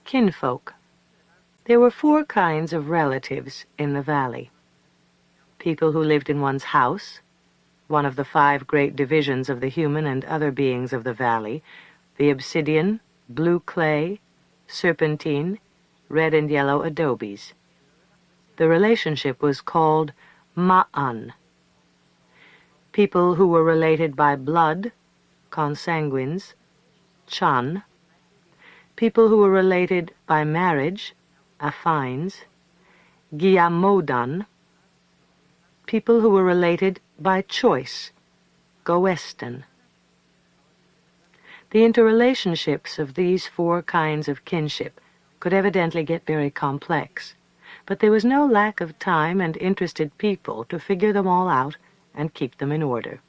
Kinfolk. There were 4 kinds of relatives in the valley. People who lived in one's house, one of the 5 great divisions of the human and other beings of the valley, the obsidian, blue clay, serpentine, red and yellow adobes. The relationship was called ma'an. People who were related by blood, consanguines, chan. People who were related by marriage, affines, giamodan. People who were related by choice, goesten. The interrelationships of these 4 kinds of kinship could evidently get very complex, but there was no lack of time and interested people to figure them all out and keep them in order.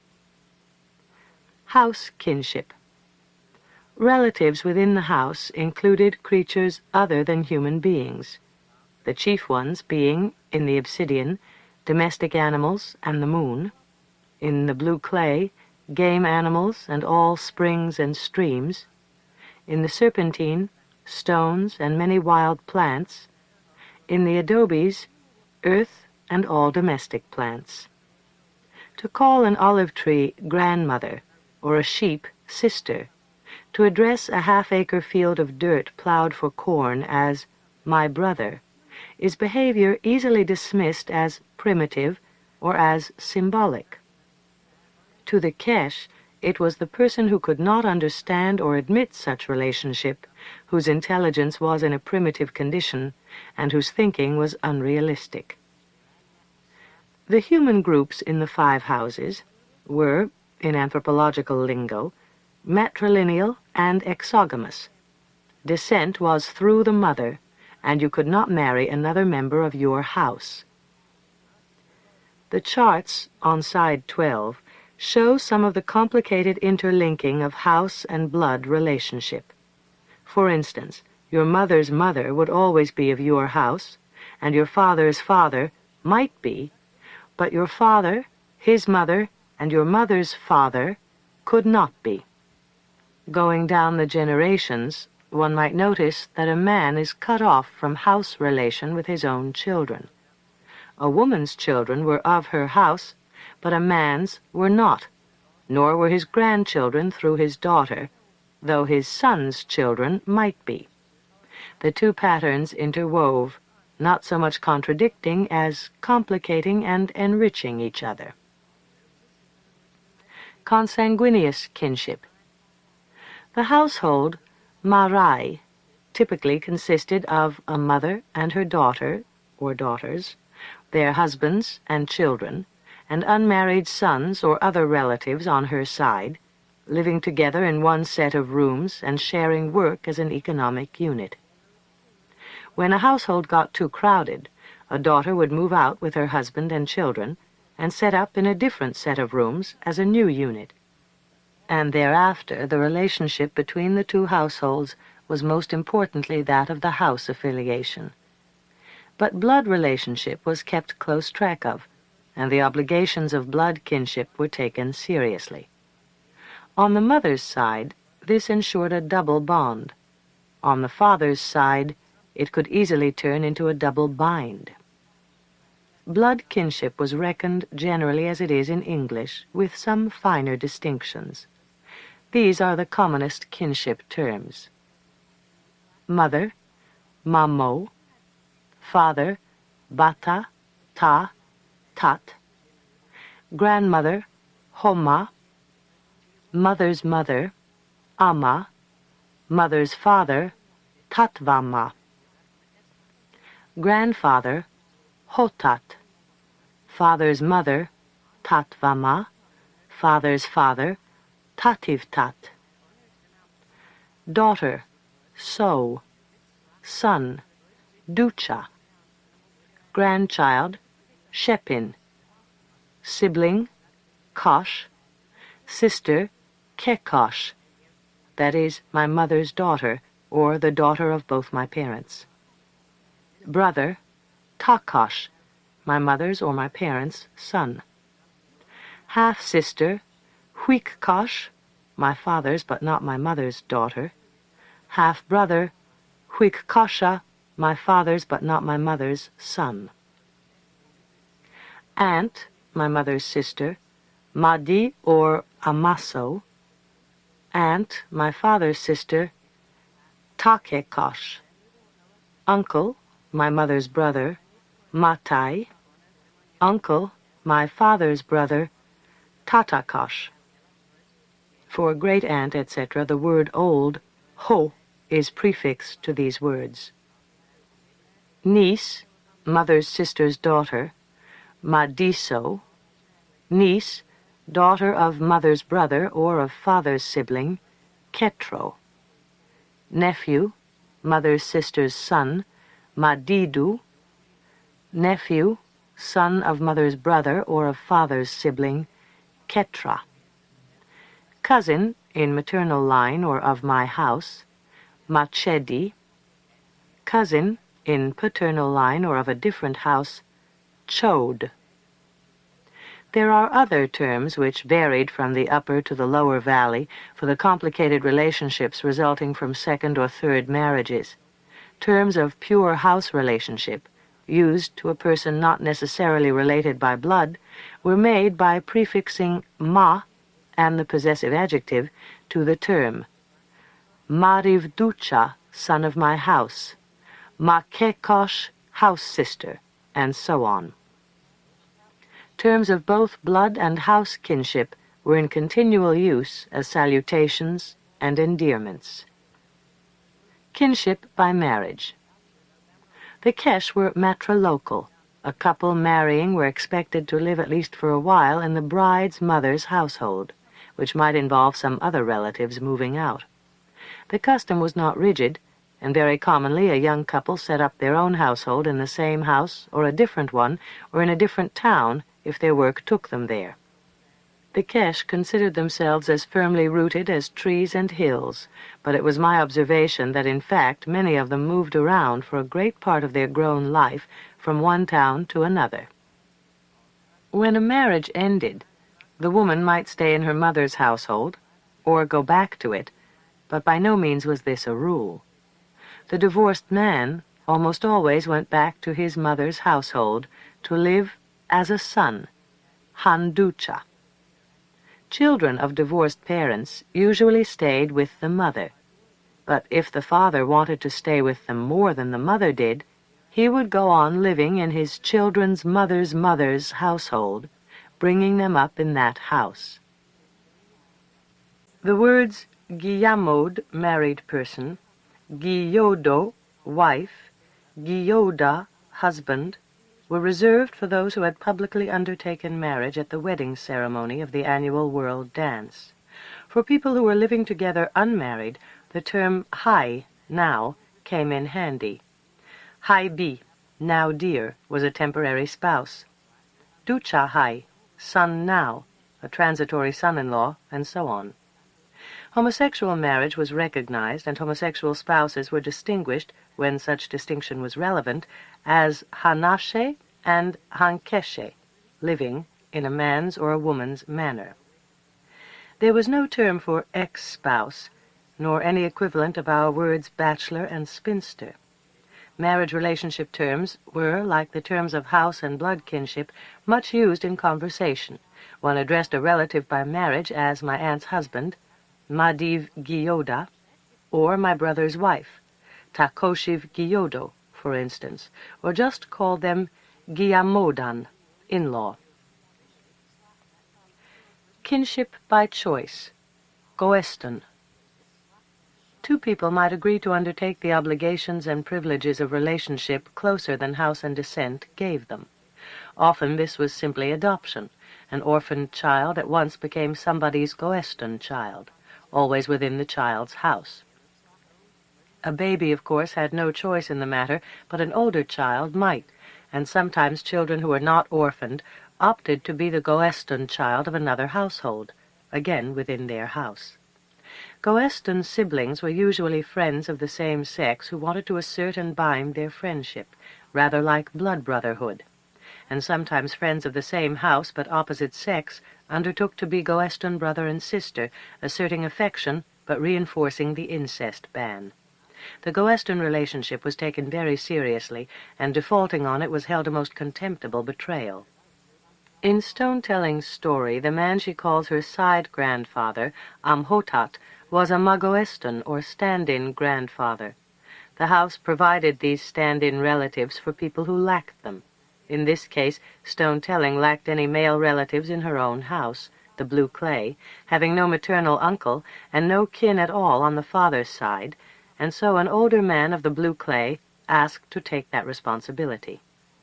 House kinship. Relatives within the house included creatures other than human beings, the chief ones being, in the obsidian, domestic animals and the moon, in the blue clay, game animals and all springs and streams, in the serpentine, stones and many wild plants, in the adobes, earth and all domestic plants. To call an olive tree grandmother or a sheep sister, to address a half-acre field of dirt plowed for corn as my brother, is behavior easily dismissed as primitive or as symbolic. To the Kesh, it was the person who could not understand or admit such relationship, whose intelligence was in a primitive condition, and whose thinking was unrealistic. The human groups in the 5 houses were, in anthropological lingo, matrilineal and exogamous. Descent was through the mother, and you could not marry another member of your house. The charts on side 12 show some of the complicated interlinking of house and blood relationship. For instance, your mother's mother would always be of your house, and your father's father might be, but your father, his mother, and your mother's father could not be. Going down the generations, one might notice that a man is cut off from house relation with his own children. A woman's children were of her house, but a man's were not, nor were his grandchildren through his daughter, though his son's children might be. The 2 patterns interwove, not so much contradicting as complicating and enriching each other. Consanguineous kinship. The household, Marai, typically consisted of a mother and her daughter, or daughters, their husbands and children, and unmarried sons or other relatives on her side, living together in one set of rooms and sharing work as an economic unit. When a household got too crowded, a daughter would move out with her husband and children and set up in a different set of rooms as a new unit. And thereafter the relationship between the 2 households was most importantly that of the house affiliation. But blood relationship was kept close track of, and the obligations of blood kinship were taken seriously. On the mother's side, this ensured a double bond. On the father's side, it could easily turn into a double bind. Blood kinship was reckoned generally as it is in English, with some finer distinctions. These are the commonest kinship terms. Mother, mamo. Father, bata, ta, tat. Grandmother, homa. Mother's mother, ama. Mother's father, tatvama. Grandfather, hotat. Father's mother, tatvama. Father's father, tativtat. Daughter, so. Son, ducha. Grandchild, shepin. Sibling, kosh. Sister, kekosh. That is, my mother's daughter, or the daughter of both my parents. Brother, takosh, my mother's or my parents' son. Half-sister, huikkosh, my father's but not my mother's daughter. Half-brother, Huikkasha, my father's but not my mother's son. Aunt, my mother's sister, Madi or Amaso. Aunt, my father's sister, Takekosh. Uncle, my mother's brother, Matai. Uncle, my father's brother, Tatakosh. For great-aunt, etc., the word old, ho, is prefixed to these words. Niece, mother's sister's daughter, Madiso. Niece, daughter of mother's brother or of father's sibling, Ketro. Nephew, mother's sister's son, Madidu. Nephew, son of mother's brother or of father's sibling, Ketra. Cousin, in maternal line or of my house, Machedi. Cousin, in paternal line or of a different house, Chode. There are other terms which varied from the upper to the lower valley for the complicated relationships resulting from second or third marriages. Terms of pure house relationship, used to a person not necessarily related by blood, were made by prefixing ma and the possessive adjective to the term. Marivducha, son of my house, Makekosh, house sister, and so on. Terms of both blood and house kinship were in continual use as salutations and endearments. Kinship by marriage. The Kesh were matrilocal. A couple marrying were expected to live at least for a while in the bride's mother's household, which might involve some other relatives moving out. The custom was not rigid, and very commonly a young couple set up their own household in the same house or a different one or in a different town if their work took them there. The Kesh considered themselves as firmly rooted as trees and hills, but it was my observation that in fact many of them moved around for a great part of their grown life from one town to another. When a marriage ended, the woman might stay in her mother's household or go back to it, but by no means was this a rule. The divorced man almost always went back to his mother's household to live as a son, Handucha. Children of divorced parents usually stayed with the mother, but if the father wanted to stay with them more than the mother did, he would go on living in his children's mother's household, bringing them up in that house. The words Giyamod, married person, Giyodo, wife, Giyoda, husband, were reserved for those who had publicly undertaken marriage at the wedding ceremony of the annual World Dance. For people who were living together unmarried, the term Hai, now, came in handy. Hai Bi, now dear, was a temporary spouse. Ducha Hai, son now, a transitory son-in-law, and so on. Homosexual marriage was recognized, and homosexual spouses were distinguished, when such distinction was relevant, as Hanashe and Hankeshe, living in a man's or a woman's manner. There was no term for ex-spouse, nor any equivalent of our words bachelor and spinster. Marriage relationship terms were, like the terms of house and blood kinship, much used in conversation. One addressed a relative by marriage as my aunt's husband, Madiv Giyoda, or my brother's wife, Takoshiv Giyodo, for instance, or just called them Giyamodan, in-law. Kinship by choice, Goeston. Two people might agree to undertake the obligations and privileges of relationship closer than house and descent gave them. Often this was simply adoption. An orphaned child at once became somebody's Goeston child, always within the child's house. A baby, of course, had no choice in the matter, but an older child might, and sometimes children who were not orphaned opted to be the Goeston child of another household, again within their house. Goeston siblings were usually friends of the same sex who wanted to assert and bind their friendship, rather like blood brotherhood, and sometimes friends of the same house but opposite sex undertook to be Goeston brother and sister, asserting affection but reinforcing the incest ban. The Goeston relationship was taken very seriously, and defaulting on it was held a most contemptible betrayal. In Stone-Telling's story, the man she calls her side-grandfather, Amhotat, was a Magoeston, or stand-in grandfather. The house provided these stand-in relatives for people who lacked them. In this case, Stone-Telling lacked any male relatives in her own house, the Blue Clay, having no maternal uncle and no kin at all on the father's side, and so an older man of the Blue Clay asked to take that responsibility.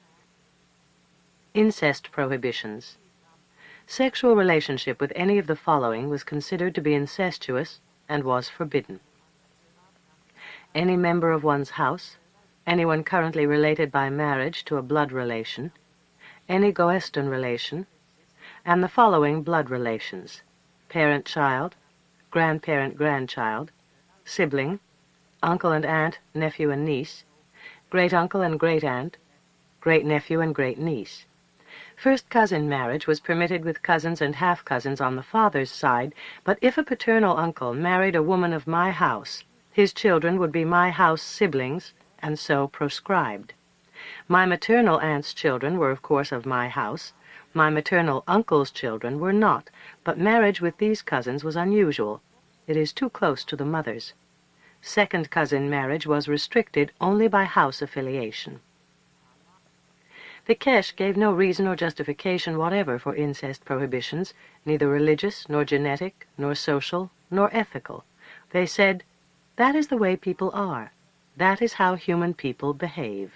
Incest prohibitions. Sexual relationship with any of the following was considered to be incestuous and was forbidden: any member of one's house, anyone currently related by marriage to a blood relation, any Goeston relation, and the following blood relations: parent-child, grandparent-grandchild, sibling, uncle and aunt, nephew and niece, great-uncle and great-aunt, great-nephew and great-niece. First cousin marriage was permitted with cousins and half-cousins on the father's side, but if a paternal uncle married a woman of my house, his children would be my house siblings, and so proscribed. My maternal aunt's children were, of course, of my house. My maternal uncle's children were not, but marriage with these cousins was unusual. It is too close to the mother's. Second cousin marriage was restricted only by house affiliation. The Kesh gave no reason or justification whatever for incest prohibitions, neither religious, nor genetic, nor social, nor ethical. They said, "That is the way people are. That is how human people behave."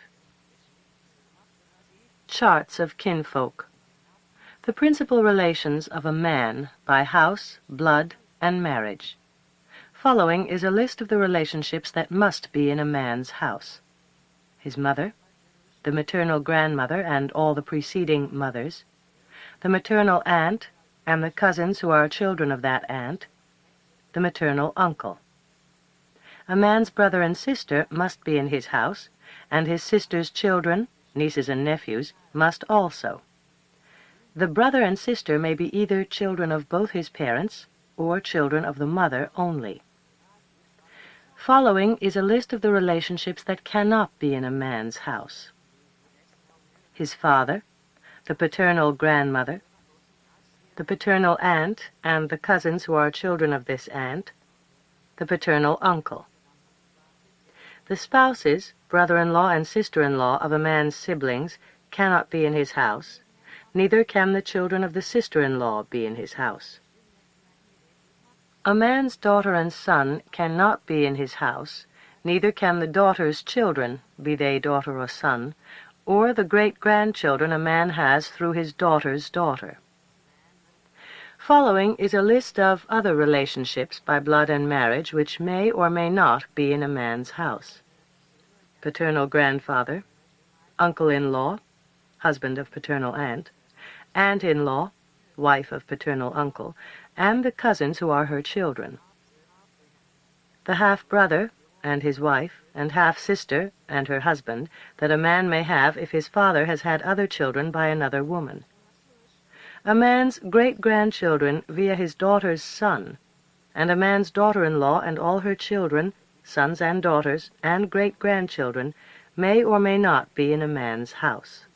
Charts of kinfolk. The principal relations of a man by house, blood, and marriage. Following is a list of the relationships that must be in a man's house: his mother, the maternal grandmother and all the preceding mothers, the maternal aunt and the cousins who are children of that aunt, the maternal uncle. A man's brother and sister must be in his house, and his sister's children, nieces and nephews, must also. The brother and sister may be either children of both his parents or children of the mother only. Following is a list of the relationships that cannot be in a man's house: his father, the paternal grandmother, the paternal aunt and the cousins who are children of this aunt, the paternal uncle. The spouses, brother-in-law and sister-in-law of a man's siblings cannot be in his house, neither can the children of the sister-in-law be in his house. A man's daughter and son cannot be in his house, neither can the daughter's children, be they daughter or son, or the great-grandchildren a man has through his daughter's daughter. Following is a list of other relationships by blood and marriage which may or may not be in a man's house: paternal grandfather, uncle-in-law, husband of paternal aunt, aunt-in-law, wife of paternal uncle, and the cousins who are her children. The half-brother and his wife, and half-sister and her husband, that a man may have if his father has had other children by another woman. A man's great-grandchildren via his daughter's son, and a man's daughter-in-law and all her children, sons and daughters, and great-grandchildren, may or may not be in a man's house.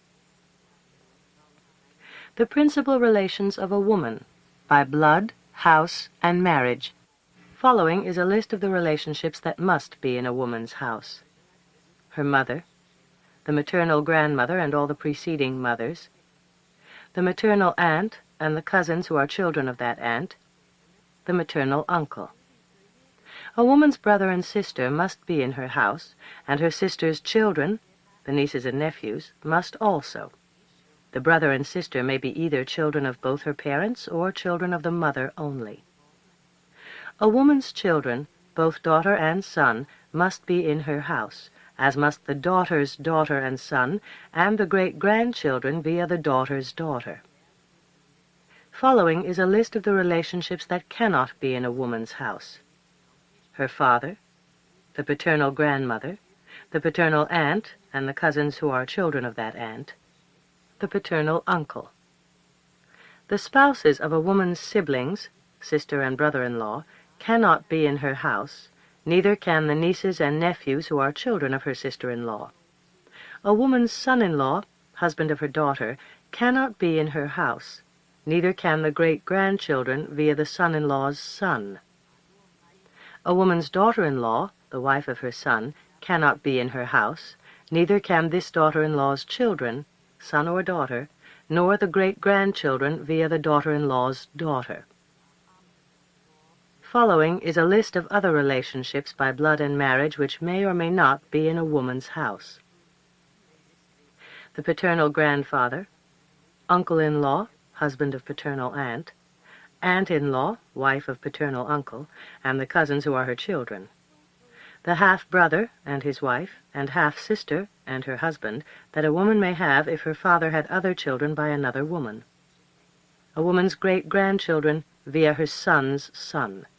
The principal relations of a woman, by blood, house, and marriage. Following is a list of the relationships that must be in a woman's house: her mother, the maternal grandmother and all the preceding mothers, the maternal aunt and the cousins who are children of that aunt, the maternal uncle. A woman's brother and sister must be in her house, and her sister's children, the nieces and nephews, must also. The brother and sister may be either children of both her parents or children of the mother only. A woman's children, both daughter and son, must be in her house, as must the daughter's daughter and son, and the great-grandchildren via the daughter's daughter. Following is a list of the relationships that cannot be in a woman's house: her father, the paternal grandmother, the paternal aunt and the cousins who are children of that aunt, the paternal uncle. The spouses of a woman's siblings, sister and brother-in-law, cannot be in her house, Neither can the nieces and nephews who are children of her sister-in-law. A woman's son-in-law, husband of her daughter, cannot be in her house. Neither can the great-grandchildren via the son-in-law's son. A woman's daughter-in-law, the wife of her son, cannot be in her house. Neither can this daughter-in-law's children, son or daughter, nor the great-grandchildren via the daughter-in-law's daughter. Following is a list of other relationships by blood and marriage which may or may not be in a woman's house. The paternal grandfather, uncle-in-law, husband of paternal aunt, aunt-in-law, wife of paternal uncle, and the cousins who are her children. The half-brother and his wife, and half-sister and her husband, that a woman may have if her father had other children by another woman. A woman's great-grandchildren via her son's son.